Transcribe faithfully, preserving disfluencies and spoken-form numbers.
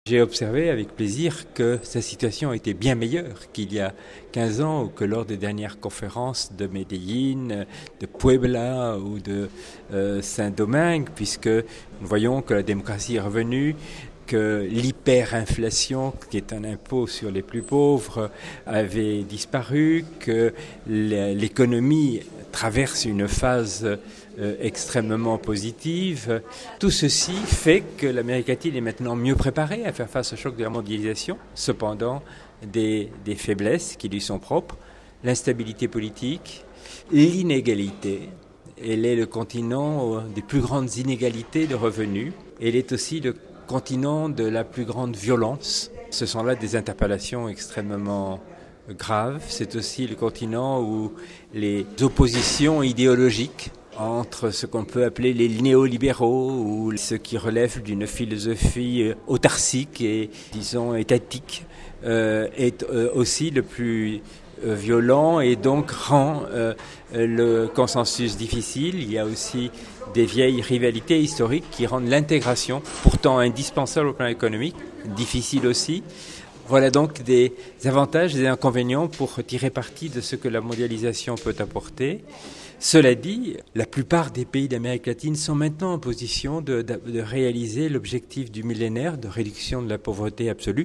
J'ai observé avec plaisir que sa situation était bien meilleure qu'il y a quinze ans ou que lors des dernières conférences de Medellín, de Puebla ou de euh, Saint-Domingue, puisque nous voyons que la démocratie est revenue, que l'hyperinflation, qui est un impôt sur les plus pauvres, avait disparu, que l'économie traverse une phase euh, extrêmement positive. Tout ceci fait que l'Amérique latine est maintenant mieux préparée à faire face au choc de la mondialisation. Cependant, des, des faiblesses qui lui sont propres, l'instabilité politique, l'inégalité. Elle est le continent des plus grandes inégalités de revenus. Elle est aussi le continent de la plus grande violence. Ce sont là des interpellations extrêmement grave. C'est aussi le continent où les oppositions idéologiques entre ce qu'on peut appeler les néolibéraux ou ceux qui relèvent d'une philosophie autarcique et, disons, étatique, euh, est euh, aussi le plus euh, violent et donc rend euh, le consensus difficile. Il y a aussi des vieilles rivalités historiques qui rendent l'intégration, pourtant indispensable au plan économique, difficile aussi. Voilà donc des avantages et des inconvénients pour tirer parti de ce que la mondialisation peut apporter. Cela dit, la plupart des pays d'Amérique latine sont maintenant en position de, de, de réaliser l'objectif du millénaire de réduction de la pauvreté absolue,